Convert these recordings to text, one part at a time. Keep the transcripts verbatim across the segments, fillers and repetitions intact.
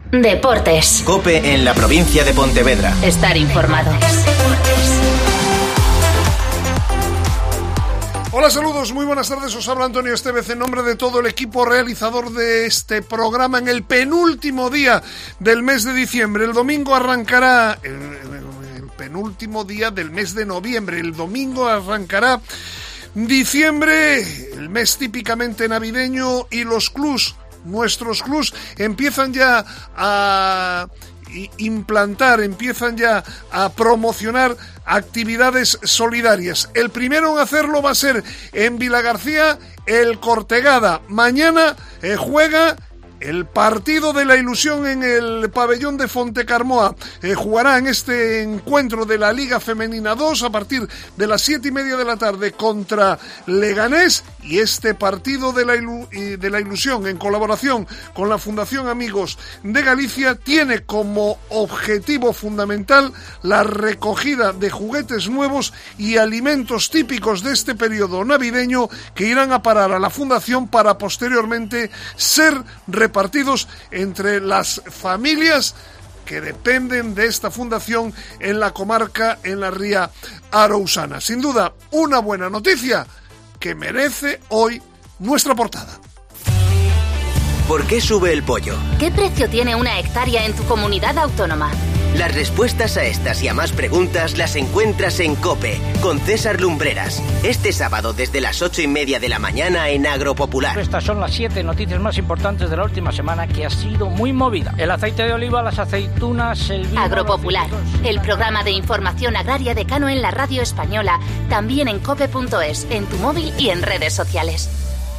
Deportes. COPE en la provincia de Pontevedra. Estar informado. Hola, saludos, muy buenas tardes, os habla Antonio Estevez en nombre de todo el equipo realizador de este programa en el penúltimo día del mes de diciembre. El domingo arrancará, el, el, el penúltimo día del mes de noviembre, el domingo arrancará diciembre, el mes típicamente navideño, y los clubs, nuestros clubs, empiezan ya a implantar, empiezan ya a promocionar actividades solidarias. El primero en hacerlo va a ser en Vilagarcía, el Cortegada. Mañana eh, juega el partido de la ilusión en el pabellón de Fontecarmoa. Eh, jugará en este encuentro de la Liga Femenina dos a partir de las siete y media de la tarde contra Leganés, y este partido de la, ilu- de la ilusión, en colaboración con la Fundación Amigos de Galicia, tiene como objetivo fundamental la recogida de juguetes nuevos y alimentos típicos de este periodo navideño que irán a parar a la Fundación para posteriormente ser repartidos repartidos entre las familias que dependen de esta fundación en la comarca, en la Ría Arousana. Sin duda, una buena noticia que merece hoy nuestra portada. ¿Por qué sube el pollo? ¿Qué precio tiene una hectárea en tu comunidad autónoma? Las respuestas a estas y a más preguntas las encuentras en COPE, con César Lumbreras, este sábado desde las ocho y media de la mañana en Agropopular. Estas son las siete noticias más importantes de la última semana, que ha sido muy movida. El aceite de oliva, las aceitunas, el vino... Agropopular, el programa de información agraria decano en la radio española, también en cope punto es, en tu móvil y en redes sociales.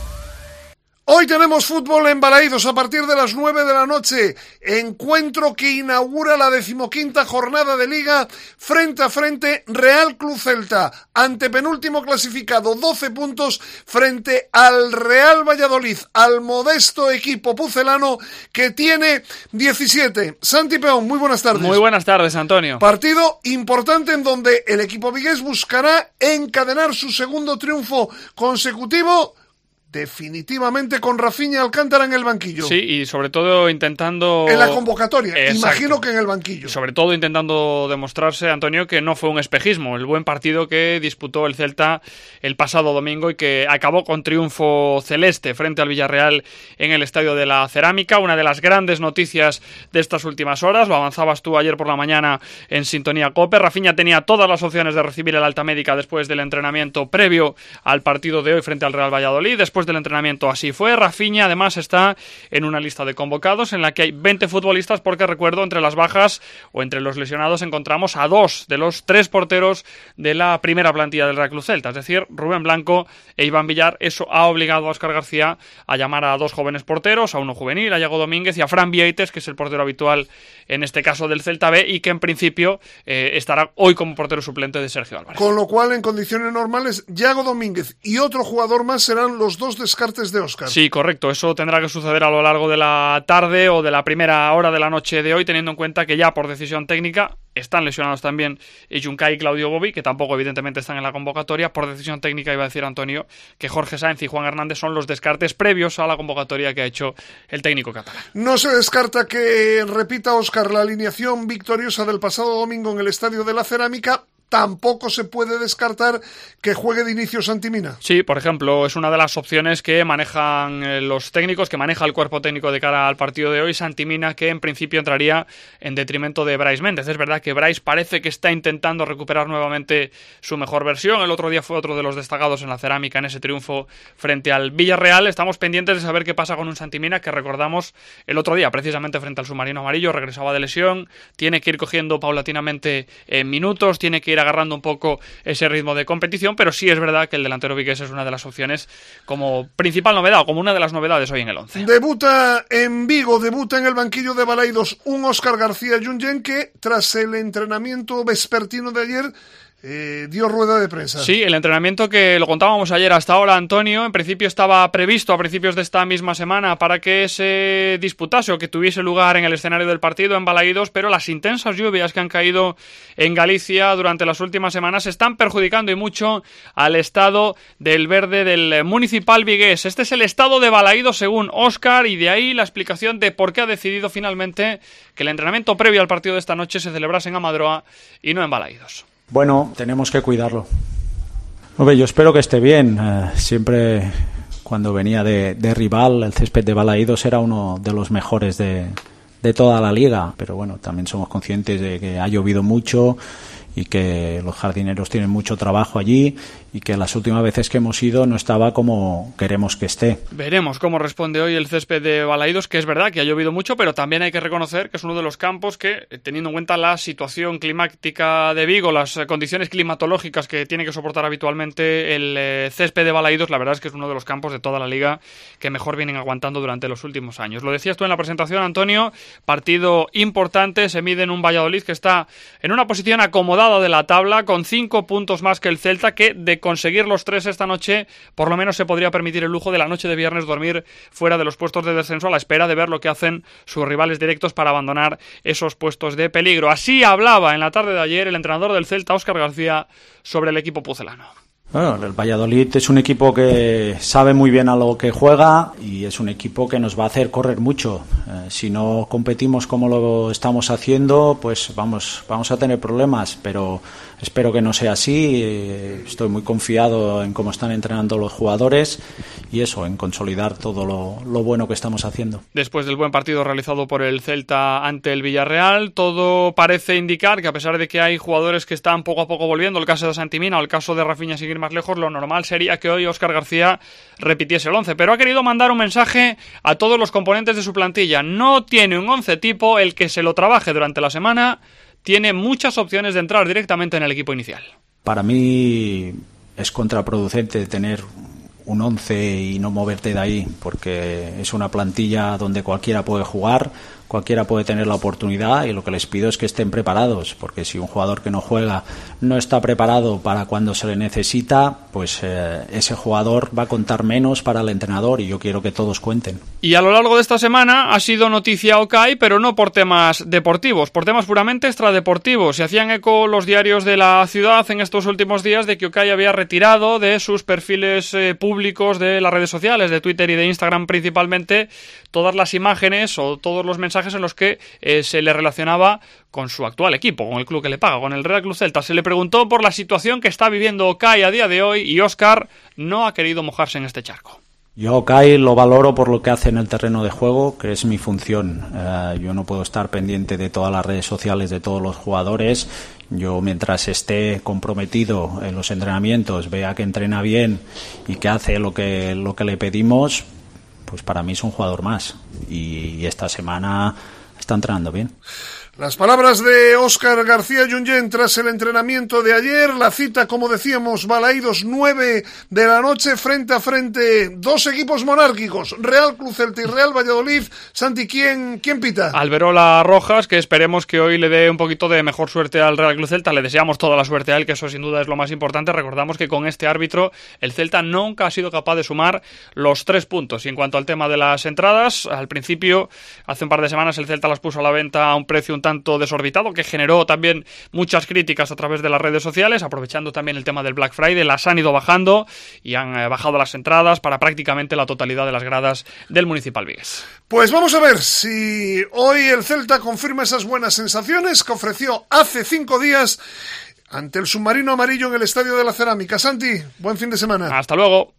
Hoy tenemos fútbol en Balaídos a partir de las nueve de la noche, encuentro que inaugura la decimoquinta jornada de Liga, frente a frente Real Club Celta, antepenúltimo clasificado, doce puntos frente al Real Valladolid, al modesto equipo pucelano que tiene diecisiete. Santi Peón, muy buenas tardes. Muy buenas tardes, Antonio. Partido importante en donde el equipo vigués buscará encadenar su segundo triunfo consecutivo, definitivamente con Rafinha Alcántara en el banquillo. Sí, y sobre todo intentando... En la convocatoria, Exacto. Imagino que en el banquillo. Y sobre todo intentando demostrarse, Antonio, que no fue un espejismo. El buen partido que disputó el Celta el pasado domingo y que acabó con triunfo celeste frente al Villarreal en el Estadio de la Cerámica. Una de las grandes noticias de estas últimas horas, lo avanzabas tú ayer por la mañana en Sintonía COPE. Rafinha tenía todas las opciones de recibir el alta médica después del entrenamiento previo al partido de hoy frente al Real Valladolid. Después del entrenamiento así fue. Rafinha además está en una lista de convocados en la que hay veinte futbolistas, porque recuerdo, entre las bajas o entre los lesionados encontramos a dos de los tres porteros de la primera plantilla del Real Club Celta, es decir, Rubén Blanco e Iván Villar. Eso ha obligado a Óscar García a llamar a dos jóvenes porteros, a uno juvenil, a Iago Domínguez, y a Fran Vieites, que es el portero habitual en este caso del Celta B y que en principio eh, estará hoy como portero suplente de Sergio Álvarez. Con lo cual, en condiciones normales, Iago Domínguez y otro jugador más serán los dos descartes de Óscar. Sí, correcto. Eso tendrá que suceder a lo largo de la tarde o de la primera hora de la noche de hoy, teniendo en cuenta que ya por decisión técnica están lesionados también Junkai y Claudio Bovi, que tampoco evidentemente están en la convocatoria. Por decisión técnica iba a decir Antonio que Jorge Sáenz y Juan Hernández son los descartes previos a la convocatoria que ha hecho el técnico catalán. No se descarta que repita Óscar la alineación victoriosa del pasado domingo en el Estadio de la Cerámica. Tampoco se puede descartar que juegue de inicio Santi Mina. Sí, por ejemplo, es una de las opciones que manejan eh, los técnicos, que maneja el cuerpo técnico de cara al partido de hoy. Santi Mina, que en principio entraría en detrimento de Brais Méndez. Es verdad que Brais parece que está intentando recuperar nuevamente su mejor versión. El otro día fue otro de los destacados en la Cerámica en ese triunfo frente al Villarreal. Estamos pendientes de saber qué pasa con un Santi Mina que, recordamos, el otro día precisamente frente al Submarino Amarillo regresaba de lesión, tiene que ir cogiendo paulatinamente eh, minutos, tiene que ir agarrando un poco ese ritmo de competición, pero sí es verdad que el delantero vigués es una de las opciones como principal novedad o como una de las novedades hoy en el once. Debuta en Vigo, debuta en el banquillo de Balaídos un Óscar García Junyent que, tras el entrenamiento vespertino de ayer, eh, dio rueda de prensa. Sí, el entrenamiento que lo contábamos ayer hasta ahora, Antonio, en principio estaba previsto a principios de esta misma semana para que se disputase o que tuviese lugar en el escenario del partido en Balaídos, pero las intensas lluvias que han caído en Galicia durante las últimas semanas están perjudicando y mucho al estado del verde del Municipal vigués. Este es el estado de Balaídos según Óscar, y de ahí la explicación de por qué ha decidido finalmente que el entrenamiento previo al partido de esta noche se celebrase en Amadroa y no en Balaídos. Bueno, tenemos que cuidarlo. Hombre, yo espero que esté bien. Eh, siempre cuando venía de, de rival, el césped de Balaídos era uno de los mejores de, de toda la liga. Pero bueno, también somos conscientes de que ha llovido mucho y que los jardineros tienen mucho trabajo allí y que las últimas veces que hemos ido no estaba como queremos que esté. Veremos cómo responde hoy el césped de Balaídos, que es verdad que ha llovido mucho, pero también hay que reconocer que es uno de los campos que, teniendo en cuenta la situación climática de Vigo, las condiciones climatológicas que tiene que soportar habitualmente el eh, césped de Balaídos, la verdad es que es uno de los campos de toda la liga que mejor vienen aguantando durante los últimos años. Lo decías tú en la presentación, Antonio, partido importante, se mide en un Valladolid que está en una posición acomodada de la tabla, con cinco puntos más que el Celta, que de conseguir los tres esta noche, por lo menos se podría permitir el lujo de la noche de viernes dormir fuera de los puestos de descenso a la espera de ver lo que hacen sus rivales directos para abandonar esos puestos de peligro. Así hablaba en la tarde de ayer el entrenador del Celta, Óscar García, sobre el equipo pucelano. Bueno, el Valladolid es un equipo que sabe muy bien a lo que juega y es un equipo que nos va a hacer correr mucho. Eh, si no competimos como lo estamos haciendo, pues vamos, vamos a tener problemas, pero espero que no sea así. Eh, estoy muy confiado en cómo están entrenando los jugadores y eso, en consolidar todo lo, lo bueno que estamos haciendo. Después del buen partido realizado por el Celta ante el Villarreal, todo parece indicar que a pesar de que hay jugadores que están poco a poco volviendo, el caso de Santimina o el caso de Rafinha sin ir más lejos, lo normal sería que hoy Óscar García repitiese el once, pero ha querido mandar un mensaje a todos los componentes de su plantilla. No tiene un once tipo, el que se lo trabaje durante la semana tiene muchas opciones de entrar directamente en el equipo inicial. Para mí es contraproducente tener un once y no moverte de ahí, porque es una plantilla donde cualquiera puede jugar, cualquiera puede tener la oportunidad, y lo que les pido es que estén preparados, porque si un jugador que no juega no está preparado para cuando se le necesita, pues eh, ese jugador va a contar menos para el entrenador, y yo quiero que todos cuenten. Y a lo largo de esta semana ha sido noticia Okay, pero no por temas deportivos, por temas puramente extradeportivos. Se hacían eco los diarios de la ciudad en estos últimos días de que Okay había retirado de sus perfiles eh, públicos de las redes sociales, de Twitter y de Instagram principalmente, todas las imágenes o todos los mensajes en los que eh, se le relacionaba con su actual equipo, con el club que le paga, con el Real Club Celta. Se le preguntó por la situación que está viviendo Okay a día de hoy y Óscar no ha querido mojarse en este charco. Yo Okay lo valoro por lo que hace en el terreno de juego, que es mi función. Uh, yo no puedo estar pendiente de todas las redes sociales de todos los jugadores. Yo, mientras esté comprometido en los entrenamientos, vea que entrena bien y que hace lo que, lo que le pedimos, pues para mí es un jugador más, y esta semana está entrenando bien. Las palabras de Óscar García Junyent tras el entrenamiento de ayer. La cita, como decíamos, Balaídos, nueve de la noche, frente a frente, dos equipos monárquicos, Real Club Celta y Real Valladolid. Santi, ¿quién, quién pita? Alberola Rojas, que esperemos que hoy le dé un poquito de mejor suerte al Real Club Celta. Le deseamos toda la suerte a él, que eso sin duda es lo más importante. Recordamos que con este árbitro el Celta nunca ha sido capaz de sumar los tres puntos. Y en cuanto al tema de las entradas, al principio, hace un par de semanas, el Celta las puso a la venta a un precio un tanto desorbitado, que generó también muchas críticas a través de las redes sociales, aprovechando también el tema del Black Friday. Las han ido bajando y han eh, bajado las entradas para prácticamente la totalidad de las gradas del Municipal vigués. Pues vamos a ver si hoy el Celta confirma esas buenas sensaciones que ofreció hace cinco días ante el submarino amarillo en el Estadio de la Cerámica. Santi, buen fin de semana. Hasta luego.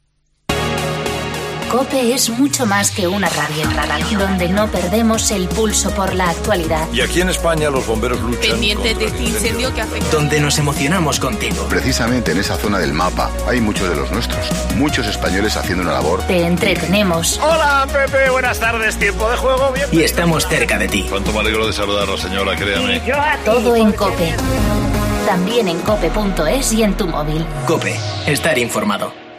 COPE es mucho más que una radio, donde no perdemos el pulso por la actualidad. Y aquí en España los bomberos luchan pendientes de este incendio que afecta. Donde nos emocionamos contigo. Precisamente en esa zona del mapa hay muchos de los nuestros, muchos españoles haciendo una labor. Te entretenemos. Hola, Pepe, buenas tardes, tiempo de juego. Bien. Y estamos cerca de ti. Cuánto me alegro de saludarla, señora, créame. Todo en COPE. También en cope punto es y en tu móvil. COPE, estar informado.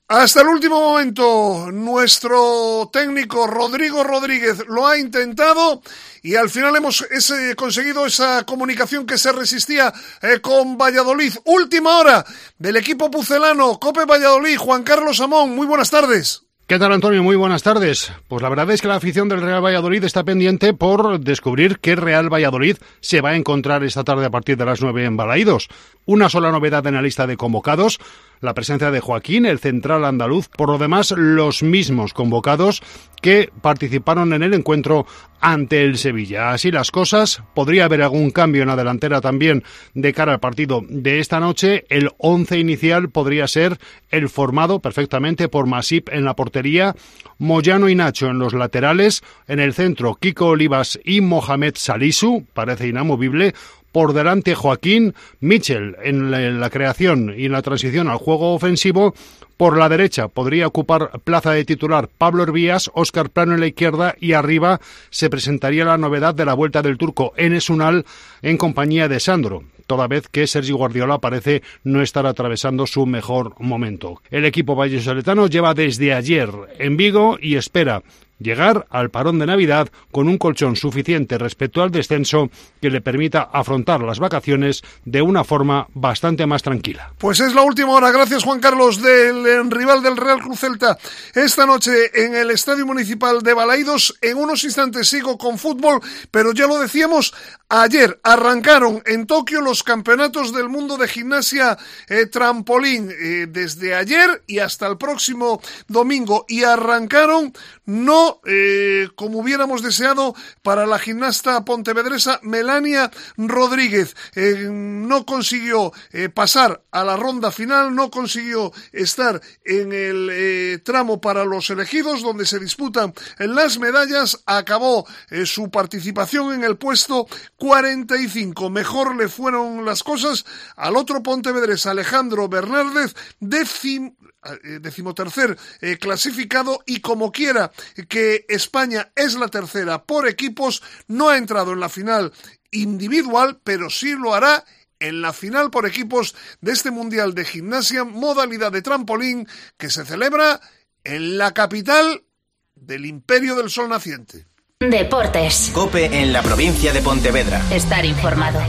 Hasta el último momento, nuestro técnico Rodrigo Rodríguez lo ha intentado y al final hemos ese, conseguido esa comunicación que se resistía eh, con Valladolid. Última hora del equipo pucelano, COPE Valladolid. Juan Carlos Amón, muy buenas tardes. ¿Qué tal, Antonio? Muy buenas tardes. Pues la verdad es que la afición del Real Valladolid está pendiente por descubrir qué Real Valladolid se va a encontrar esta tarde a partir de las nueve en Balaídos. Una sola novedad en la lista de convocados, la presencia de Joaquín, el central andaluz. Por lo demás, los mismos convocados que participaron en el encuentro ante el Sevilla. Así las cosas, podría haber algún cambio en la delantera también de cara al partido de esta noche. El once inicial podría ser el formado perfectamente por Masip en la portería, Moyano y Nacho en los laterales, en el centro Kiko Olivas y Mohamed Salisu, parece inamovible. Por delante Joaquín, Michel en la creación y en la transición al juego ofensivo. Por la derecha podría ocupar plaza de titular Pablo Hervías, Óscar Plano en la izquierda y arriba se presentaría la novedad de la vuelta del turco Enes Unal en compañía de Sandro, toda vez que Sergi Guardiola parece no estar atravesando su mejor momento. El equipo vallisoletano lleva desde ayer en Vigo y espera llegar al parón de Navidad con un colchón suficiente respecto al descenso que le permita afrontar las vacaciones de una forma bastante más tranquila. Pues es la última hora, gracias Juan Carlos, del rival del Real Cruz Celta esta noche en el Estadio Municipal de Balaídos. En unos instantes sigo con fútbol, pero ya lo decíamos, ayer arrancaron en Tokio los campeonatos del mundo de gimnasia eh, trampolín, eh, desde ayer y hasta el próximo domingo, y arrancaron no Eh, como hubiéramos deseado para la gimnasta pontevedresa Melania Rodríguez. Eh, no consiguió eh, pasar a la ronda final, no consiguió estar en el eh, tramo para los elegidos donde se disputan las medallas. Acabó eh, su participación en el puesto cuarenta y cinco. Mejor le fueron las cosas al otro pontevedresa Alejandro Bernárdez, décimo decimotercer eh, clasificado, y como quiera que España es la tercera por equipos, no ha entrado en la final individual, pero sí lo hará en la final por equipos de este Mundial de Gimnasia, modalidad de trampolín, que se celebra en la capital del Imperio del Sol Naciente. Deportes. COPE en la provincia de Pontevedra. Estar informado.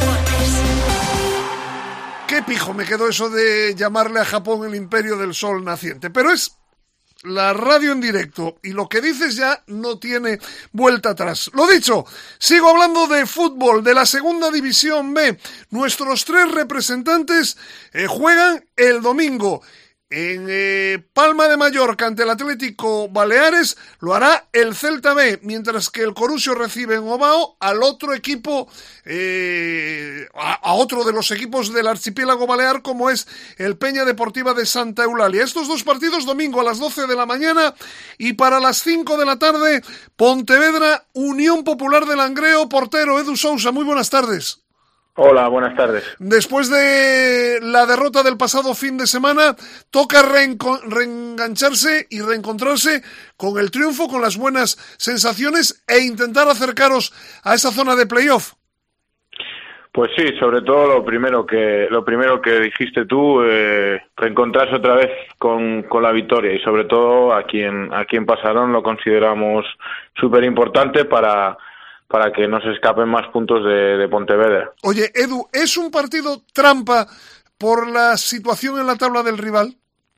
Qué pijo me quedó eso de llamarle a Japón el Imperio del Sol Naciente, pero es la radio en directo y lo que dices ya no tiene vuelta atrás. Lo dicho, sigo hablando de fútbol, de la Segunda División B. Nuestros tres representantes eh, juegan el domingo. En eh, Palma de Mallorca ante el Atlético Baleares lo hará el Celta B, mientras que el Corusio recibe en Ovao al otro equipo, eh, a, a otro de los equipos del archipiélago balear, como es el Peña Deportiva de Santa Eulalia. Estos dos partidos domingo a las doce de la mañana, y para las cinco de la tarde Pontevedra, Unión Popular de Langreo. Portero Edu Sousa, muy buenas tardes. Hola, buenas tardes. Después de la derrota del pasado fin de semana, toca reenco- reengancharse y reencontrarse con el triunfo, con las buenas sensaciones e intentar acercaros a esa zona de playoff. Pues sí, sobre todo lo primero que lo primero que dijiste tú, eh, reencontrarse otra vez con, con la victoria, y sobre todo aquí en aquí en Pasarón lo consideramos súper importante para para que no se escapen más puntos de, de Pontevedra. Oye, Edu, ¿es un partido trampa por la situación en la tabla del rival?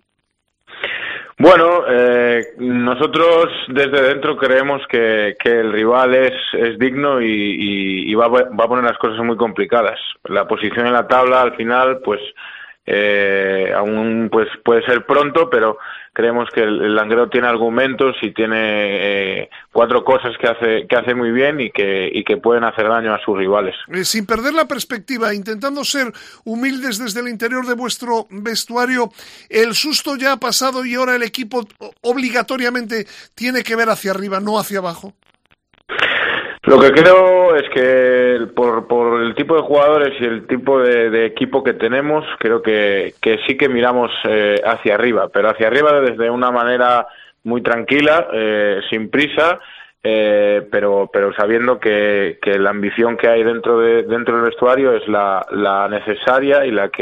Bueno, eh, nosotros desde dentro creemos que, que el rival es, es digno y, y, y va, va a poner las cosas muy complicadas. La posición en la tabla al final, pues eh, aún pues puede ser pronto, pero creemos que el, el Langreo tiene argumentos y tiene eh, cuatro cosas que hace que hace muy bien y que y que pueden hacer daño a sus rivales. Eh, sin perder la perspectiva, intentando ser humildes desde el interior de vuestro vestuario, el susto ya ha pasado y ahora el equipo obligatoriamente tiene que ver hacia arriba, no hacia abajo. Lo que creo es que por, por el tipo de jugadores y el tipo de, de equipo que tenemos, creo que, que sí que miramos eh, hacia arriba, pero hacia arriba desde una manera muy tranquila, eh, sin prisa, eh, pero pero sabiendo que, que la ambición que hay dentro de dentro del vestuario es la, la necesaria y la que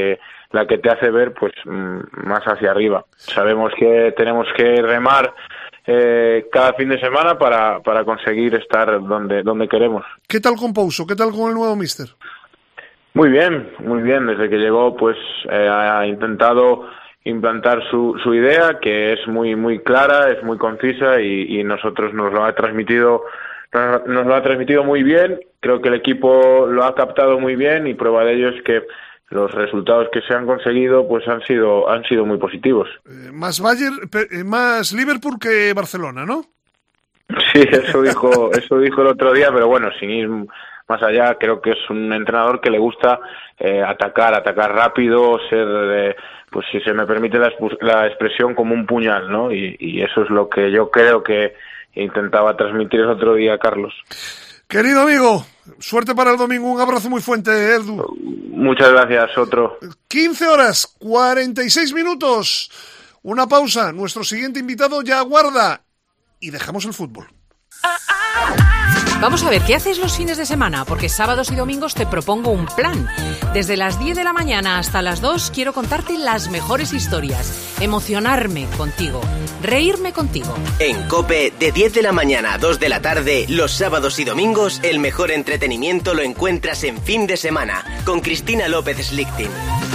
la que te hace ver pues más hacia arriba. Sabemos que tenemos que remar eh, cada fin de semana para, para conseguir estar donde, donde queremos. ¿Qué tal con Pouso? ¿Qué tal con el nuevo míster? Muy bien, muy bien. Desde que llegó pues eh, ha intentado implantar su, su idea, que es muy muy clara, es muy concisa y, y nosotros nos lo ha transmitido nos, nos lo ha transmitido muy bien. Creo que el equipo lo ha captado muy bien y prueba de ello es que los resultados que se han conseguido pues han sido han sido muy positivos. Eh, más Bayern, eh, más Liverpool que Barcelona, ¿no? Sí, eso dijo eso dijo el otro día, pero bueno, sin ir más allá, creo que es un entrenador que le gusta eh, atacar, atacar rápido, ser, eh, pues si se me permite la, la expresión, como un puñal, ¿no? Y, y eso es lo que yo creo que intentaba transmitir el otro día, Carlos. Querido amigo, suerte para el domingo, un abrazo muy fuerte, Edu. Muchas gracias, otro. quince horas, cuarenta y seis minutos, una pausa, nuestro siguiente invitado ya aguarda y dejamos el fútbol. Vamos a ver, ¿qué haces los fines de semana? Porque sábados y domingos te propongo un plan. Desde las diez de la mañana hasta las dos quiero contarte las mejores historias, emocionarme contigo, reírme contigo. En COPE, de diez de la mañana a dos de la tarde, los sábados y domingos, el mejor entretenimiento lo encuentras en Fin de Semana, con Cristina López Slichting.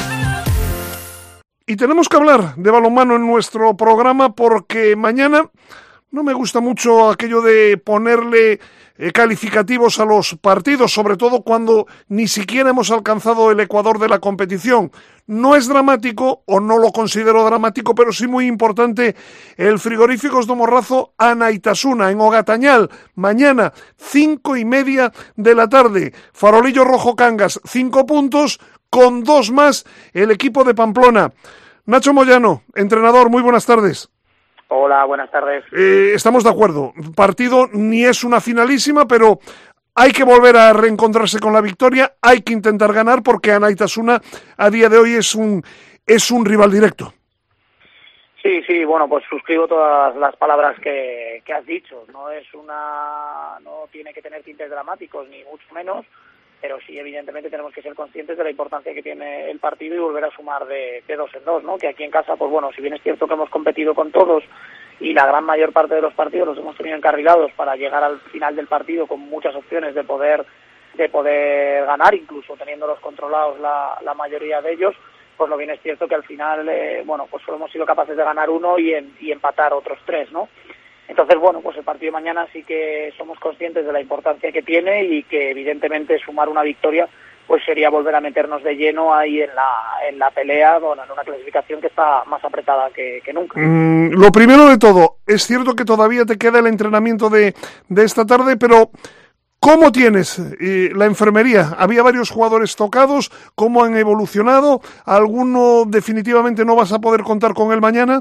Y tenemos que hablar de balonmano en nuestro programa porque mañana no me gusta mucho aquello de ponerle eh, calificativos a los partidos, sobre todo cuando ni siquiera hemos alcanzado el ecuador de la competición. No es dramático, o no lo considero dramático, pero sí muy importante el Frigoríficos do Morrazo Anaitasuna, en Ogatañal, mañana, cinco y media de la tarde. Farolillo Rojo Cangas, cinco puntos, con dos más el equipo de Pamplona. Nacho Moyano, entrenador, muy buenas tardes. Hola, buenas tardes. Eh, estamos de acuerdo. Partido ni es una finalísima, pero hay que volver a reencontrarse con la victoria, hay que intentar ganar porque Anaitasuna a día de hoy es un es un rival directo. Sí, sí, bueno, pues suscribo todas las palabras que, que has dicho. No es una, no tiene que tener tintes dramáticos ni mucho menos, pero sí, evidentemente tenemos que ser conscientes de la importancia que tiene el partido y volver a sumar de, de dos en dos, ¿no? Que aquí en casa, pues bueno, si bien es cierto que hemos competido con todos y la gran mayor parte de los partidos los hemos tenido encarrilados para llegar al final del partido con muchas opciones de poder de poder ganar, incluso teniéndolos controlados la, la mayoría de ellos, pues lo bien es cierto que al final, eh, bueno, pues solo hemos sido capaces de ganar uno y, en, y empatar otros tres, ¿no? Entonces, bueno, pues el partido de mañana sí que somos conscientes de la importancia que tiene y que evidentemente sumar una victoria pues sería volver a meternos de lleno ahí en la en la pelea, bueno, en una clasificación que está más apretada que, que nunca. Mm, lo primero de todo, es cierto que todavía te queda el entrenamiento de, de esta tarde, pero ¿cómo tienes eh, la enfermería? Había varios jugadores tocados, ¿cómo han evolucionado? ¿Alguno definitivamente no vas a poder contar con él mañana?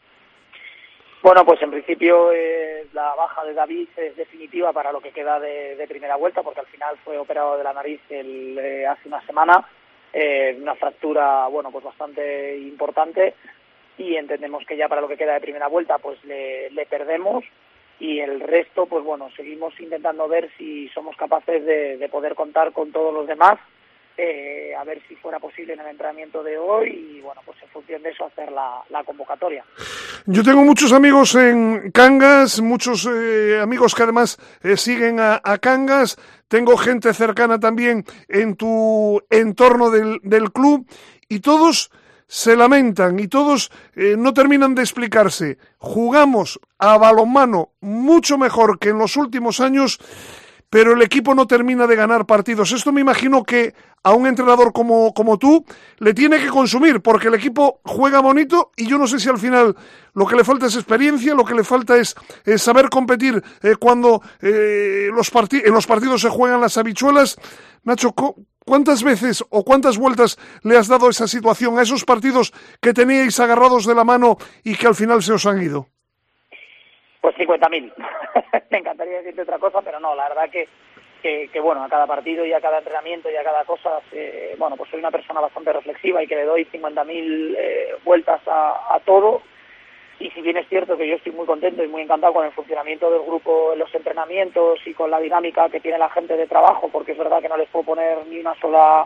Bueno, pues en principio eh, la baja de David es definitiva para lo que queda de, de primera vuelta, porque al final fue operado de la nariz el, eh, hace una semana, eh, una fractura, bueno, pues bastante importante, y entendemos que ya para lo que queda de primera vuelta pues le, le perdemos, y el resto, pues bueno, seguimos intentando ver si somos capaces de, de poder contar con todos los demás, eh, a ver si fuera posible en el entrenamiento de hoy, y bueno, pues en función de eso hacer la, la convocatoria. Yo tengo muchos amigos en Cangas, muchos eh, amigos que además eh, siguen a, a Cangas, tengo gente cercana también en tu entorno del, del club, y todos se lamentan y todos eh, no terminan de explicarse. Jugamos a balonmano mucho mejor que en los últimos años, pero el equipo no termina de ganar partidos. Esto me imagino que a un entrenador como, como tú le tiene que consumir, porque el equipo juega bonito y yo no sé si al final lo que le falta es experiencia, lo que le falta es, es saber competir eh, cuando eh, los parti- en los partidos se juegan las habichuelas. Nacho, ¿cuántas veces o cuántas vueltas le has dado esa situación, a esos partidos que teníais agarrados de la mano y que al final se os han ido? Pues cincuenta mil. Me encantaría decirte otra cosa, pero no, la verdad que, que, que bueno, a cada partido y a cada entrenamiento y a cada cosa, eh, bueno, pues soy una persona bastante reflexiva y que le doy cincuenta mil eh, vueltas a, a todo. Y si bien es cierto que yo estoy muy contento y muy encantado con el funcionamiento del grupo en los entrenamientos y con la dinámica que tiene la gente de trabajo, porque es verdad que no les puedo poner ni una sola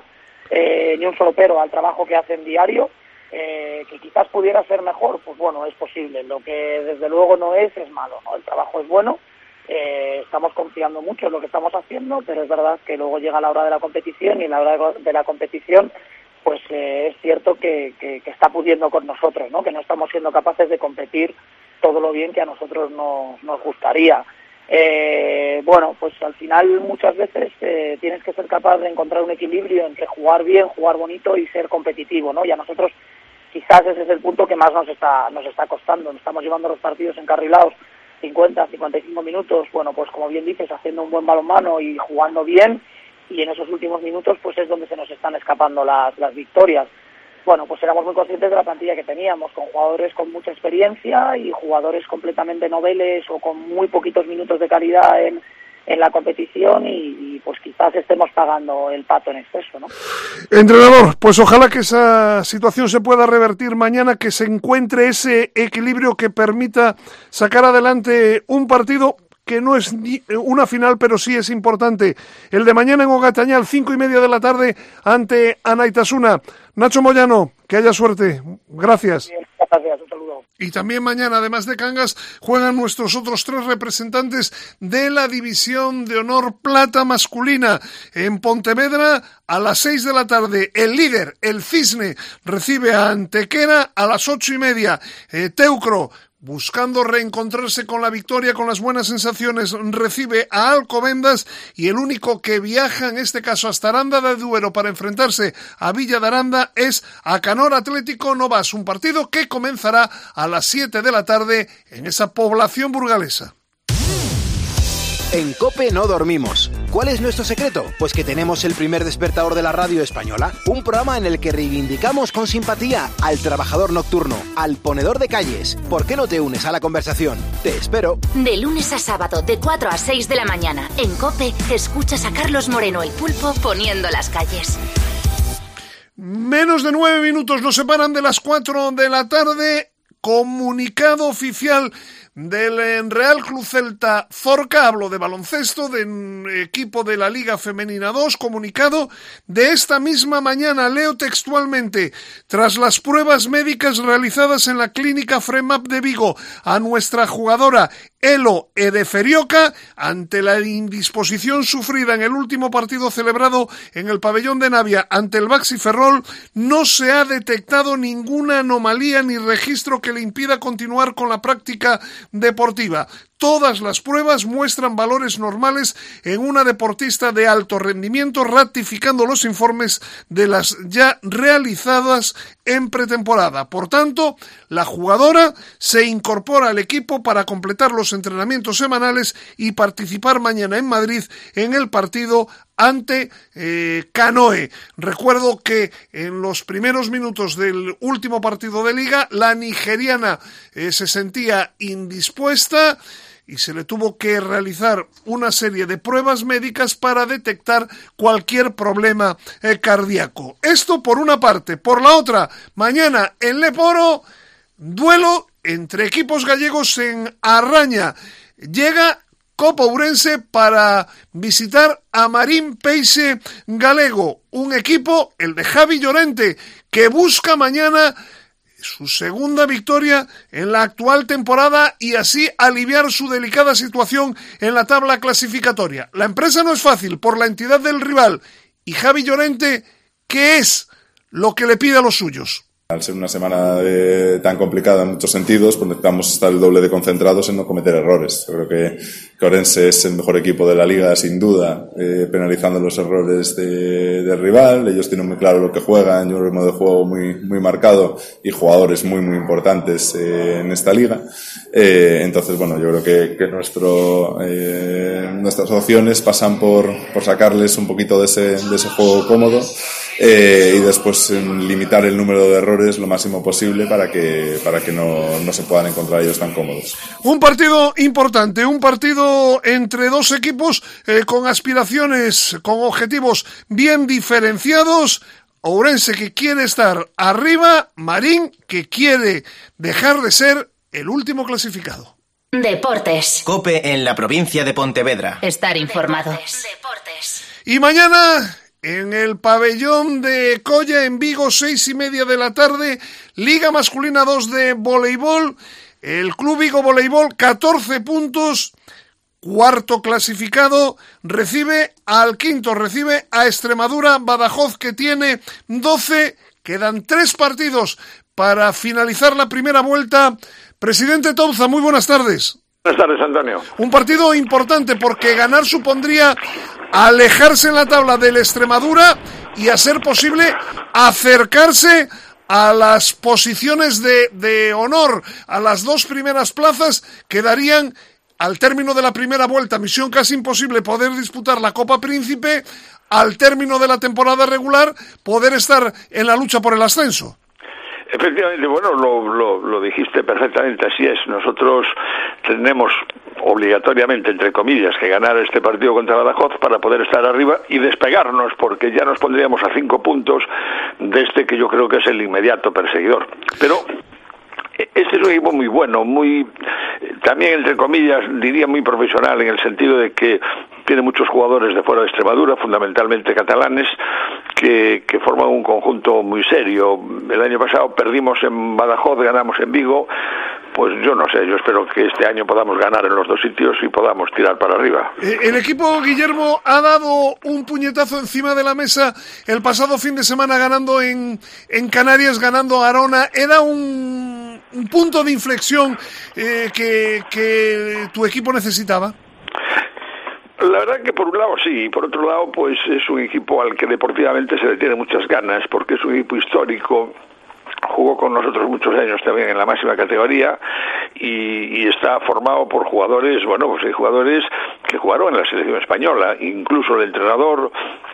eh, ni un solo pero al trabajo que hacen diario. Eh, que quizás pudiera ser mejor, pues bueno, es posible. Lo que desde luego no es, es malo, ¿no? El trabajo es bueno, eh, estamos confiando mucho en lo que estamos haciendo, pero es verdad que luego llega la hora de la competición y en la hora de la competición pues eh, es cierto que, que, que está pudiendo con nosotros, ¿no? Que no estamos siendo capaces de competir todo lo bien que a nosotros nos, nos gustaría. Eh, bueno, pues al final muchas veces eh, tienes que ser capaz de encontrar un equilibrio entre jugar bien, jugar bonito y ser competitivo, ¿no? Y a nosotros quizás ese es el punto que más nos está nos está costando. Nos estamos llevando los partidos encarrilados cincuenta, cincuenta y cinco minutos, bueno, pues como bien dices, haciendo un buen balonmano y jugando bien, y en esos últimos minutos pues es donde se nos están escapando las, las victorias. Bueno, pues éramos muy conscientes de la plantilla que teníamos, con jugadores con mucha experiencia y jugadores completamente noveles o con muy poquitos minutos de calidad en, en la competición y, y pues quizás estemos pagando el pato en exceso, ¿no? Entrenador, pues ojalá que esa situación se pueda revertir mañana, que se encuentre ese equilibrio que permita sacar adelante un partido que no es una final, pero sí es importante. El de mañana en Ogatañal, cinco y media de la tarde, ante Anaitasuna. Nacho Moyano, que haya suerte. Gracias. Bien, gracias, un saludo. Y también mañana, además de Cangas, juegan nuestros otros tres representantes de la División de Honor Plata masculina. En Pontevedra, a las seis de la tarde, el líder, el Cisne, recibe a Antequera a las ocho y media. Eh, Teucro, buscando reencontrarse con la victoria, con las buenas sensaciones, recibe a Alcobendas, y el único que viaja, en este caso hasta Aranda de Duero, para enfrentarse a Villa de Aranda es Acanor Atlético Novas, un partido que comenzará a las siete de la tarde en esa población burgalesa. En COPE no dormimos. ¿Cuál es nuestro secreto? Pues que tenemos el primer despertador de la radio española, un programa en el que reivindicamos con simpatía al trabajador nocturno, al ponedor de calles. ¿Por qué no te unes a la conversación? Te espero. De lunes a sábado, de cuatro a seis de la mañana, en COPE, escuchas a Carlos Moreno el Pulpo poniendo las calles. Menos de nueve minutos nos separan de las cuatro de la tarde. Comunicado oficial del Real Club Celta Zorca, hablo de baloncesto, de equipo de la Liga Femenina dos, comunicado de esta misma mañana, leo textualmente: tras las pruebas médicas realizadas en la clínica FREMAP de Vigo a nuestra jugadora Elo Edeferioca, ante la indisposición sufrida en el último partido celebrado en el pabellón de Navia ante el Baxi Ferrol, no se ha detectado ninguna anomalía ni registro que le impida continuar con la práctica deportiva. Todas las pruebas muestran valores normales en una deportista de alto rendimiento, ratificando los informes de las ya realizadas en pretemporada. Por tanto, la jugadora se incorpora al equipo para completar los entrenamientos semanales y participar mañana en Madrid en el partido ante eh, Canoe. Recuerdo que en los primeros minutos del último partido de Liga, la nigeriana eh, se sentía indispuesta y se le tuvo que realizar una serie de pruebas médicas para detectar cualquier problema eh, cardíaco. Esto por una parte. Por la otra, mañana en Leporo, duelo entre equipos gallegos en Arraña. Llega Copa Ourense para visitar a Marín Peixe Galego, un equipo, el de Javi Llorente, que busca mañana su segunda victoria en la actual temporada y así aliviar su delicada situación en la tabla clasificatoria. La empresa no es fácil por la entidad del rival. Y Javi Llorente, ¿qué es lo que le pide a los suyos? Al ser una semana eh, tan complicada en muchos sentidos, pues necesitamos estar el doble de concentrados en no cometer errores. Yo creo que, que Ourense es el mejor equipo de la liga, sin duda, eh, penalizando los errores de, del rival. Ellos tienen muy claro lo que juegan, y un ritmo de juego muy, muy marcado y jugadores muy, muy importantes eh, en esta liga. Eh, entonces, bueno, yo creo que, que nuestro, eh, nuestras opciones pasan por, por sacarles un poquito de ese, de ese juego cómodo. Eh, y después eh, limitar el número de errores lo máximo posible para que para que no, no se puedan encontrar ellos tan cómodos. Un partido importante, un partido entre dos equipos eh, con aspiraciones, con objetivos bien diferenciados. Ourense, que quiere estar arriba, Marín, que quiere dejar de ser el último clasificado. Deportes. COPE en la provincia de Pontevedra. Estar informado. Y mañana en el pabellón de Colla, en Vigo, seis y media de la tarde, Liga Masculina dos de voleibol, el Club Vigo Voleibol, catorce puntos, cuarto clasificado, recibe al quinto, recibe a Extremadura, Badajoz, que tiene doce, quedan tres partidos para finalizar la primera vuelta. Presidente Touza, muy buenas tardes. Buenas tardes, Antonio. Un partido importante porque ganar supondría alejarse en la tabla del Extremadura y, a ser posible, acercarse a las posiciones de, de honor, a las dos primeras plazas que darían, al término de la primera vuelta, misión casi imposible, poder disputar la Copa Príncipe, al término de la temporada regular, poder estar en la lucha por el ascenso. Efectivamente, bueno, lo, lo, lo dijiste perfectamente, así es. Nosotros tenemos obligatoriamente, entre comillas, que ganar este partido contra Badajoz para poder estar arriba y despegarnos, porque ya nos pondríamos a cinco puntos de este que yo creo que es el inmediato perseguidor. Pero este es un equipo muy bueno, muy, también entre comillas, diría muy profesional, en el sentido de que tiene muchos jugadores de fuera de Extremadura, fundamentalmente catalanes, que, que forman un conjunto muy serio. El año pasado perdimos en Badajoz, ganamos en Vigo. Pues yo no sé, yo espero que este año podamos ganar en los dos sitios y podamos tirar para arriba. El equipo, Guillermo, ha dado un puñetazo encima de la mesa el pasado fin de semana ganando en, en Canarias, ganando a Arona. Era un, un punto de inflexión eh, que, que tu equipo necesitaba. La verdad que por un lado sí, y por otro lado pues es un equipo al que deportivamente se le tiene muchas ganas, porque es un equipo histórico. Jugó con nosotros muchos años también en la máxima categoría y, y está formado por jugadores, bueno, pues hay jugadores que jugaron en la selección española, incluso el entrenador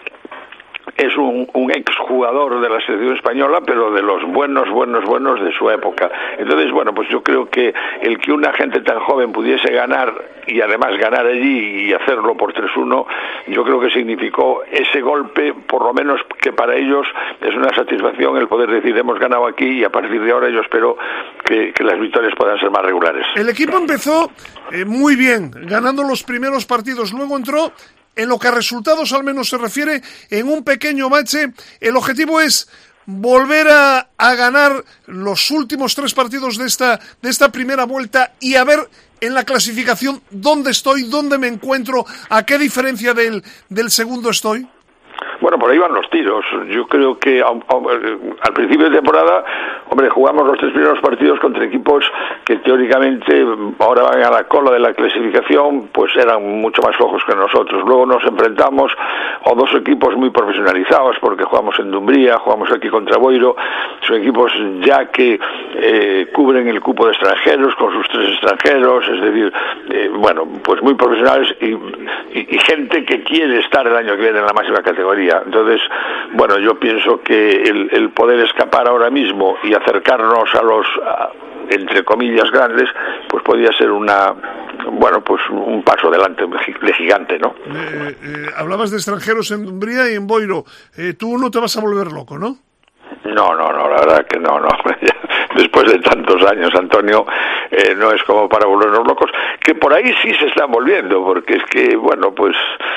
es un, un exjugador de la selección española, pero de los buenos, buenos, buenos de su época. Entonces, bueno, pues yo creo que el que una gente tan joven pudiese ganar y además ganar allí y hacerlo por tres uno, yo creo que significó ese golpe, por lo menos que para ellos es una satisfacción el poder decir hemos ganado aquí, y a partir de ahora yo espero que, que las victorias puedan ser más regulares. El equipo empezó eh, muy bien, ganando los primeros partidos, luego entró, en lo que a resultados al menos se refiere, en un pequeño bache. El objetivo es volver a, a ganar los últimos tres partidos de esta, de esta primera vuelta y a ver en la clasificación dónde estoy, dónde me encuentro, a qué diferencia del, del segundo estoy. Bueno, por ahí van los tiros. Yo creo que a, a, al principio de temporada, hombre, jugamos los tres primeros partidos contra equipos que teóricamente ahora van a la cola de la clasificación, pues eran mucho más flojos que nosotros. Luego nos enfrentamos a dos equipos muy profesionalizados, porque jugamos en Dumbría, jugamos aquí contra Boiro. Son equipos ya que eh, cubren el cupo de extranjeros con sus tres extranjeros, es decir, eh, bueno, pues muy profesionales y, y, y gente que quiere estar el año que viene en la máxima categoría. Entonces, bueno, yo pienso que el, el poder escapar ahora mismo y acercarnos a los, a, entre comillas, grandes, pues podría ser una, bueno, pues un paso adelante de gigante, ¿no? Eh, eh, hablabas de extranjeros en Dumbría y en Boiro. Eh, tú no te vas a volver loco, ¿no? No, no, no, la verdad que no, no. Después de tantos años, Antonio, eh, no es como para volvernos locos, que por ahí sí se están volviendo, porque es que, bueno, pues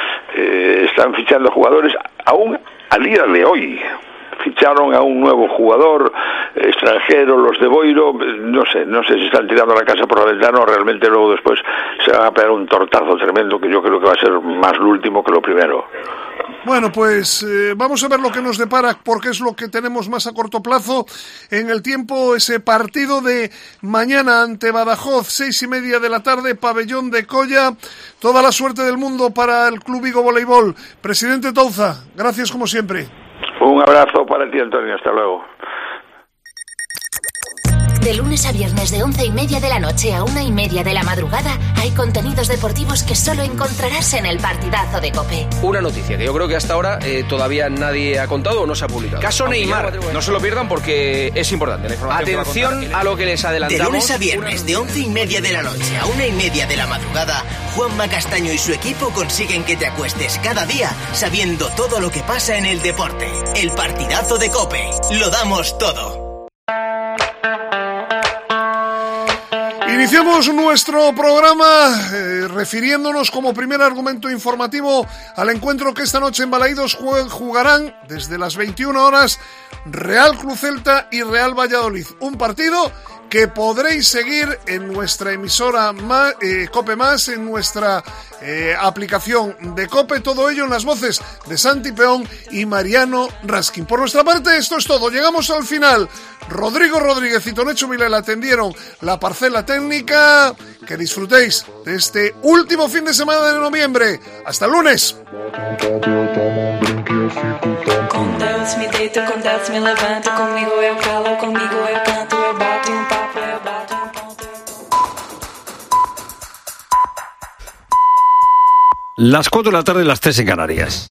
eh, están fichando jugadores aún al día de hoy. Ficharon a un nuevo jugador extranjero, los de Boiro, no sé, no sé si están tirando la casa por la ventana o realmente luego después se van a pegar un tortazo tremendo que yo creo que va a ser más lo último que lo primero. Bueno, pues eh, vamos a ver lo que nos depara, porque es lo que tenemos más a corto plazo en el tiempo, ese partido de mañana ante Badajoz, seis y media de la tarde, pabellón de Colla. Toda la suerte del mundo para el Club Vigo Voleibol. Presidente Touza, gracias como siempre. Un abrazo para ti, Antonio, hasta luego. De lunes a viernes de once y media de la noche a una y media de la madrugada hay contenidos deportivos que solo encontrarás en el Partidazo de COPE. Una noticia que yo creo que hasta ahora eh, todavía nadie ha contado o no se ha publicado. Caso Neymar, no se lo pierdan porque es importante la información. Atención a, a lo que les adelantamos. De lunes a viernes de once y media de la noche a una y media de la madrugada, Juanma Castaño y su equipo consiguen que te acuestes cada día sabiendo todo lo que pasa en el deporte. El Partidazo de COPE. Lo damos todo. Iniciamos nuestro programa eh, refiriéndonos como primer argumento informativo al encuentro que esta noche en Balaídos jugarán desde las veintiuna horas Real Club Celta y Real Valladolid. Un partido que podréis seguir en nuestra emisora eh, Cope Más, en nuestra eh, aplicación de Cope, todo ello en las voces de Santi Peón y Mariano Raskin. Por nuestra parte, esto es todo. Llegamos al final. Rodrigo Rodríguez y Tonecho Vilela atendieron la parcela técnica. Que disfrutéis de este último fin de semana de noviembre. Hasta el lunes. Com Deus me deito, com Deus me levanto, comigo eu calo, comigo eu canto, eu bato um papo, eu bato um ponto. Las cuatro de la tarde, las tres en Canarias.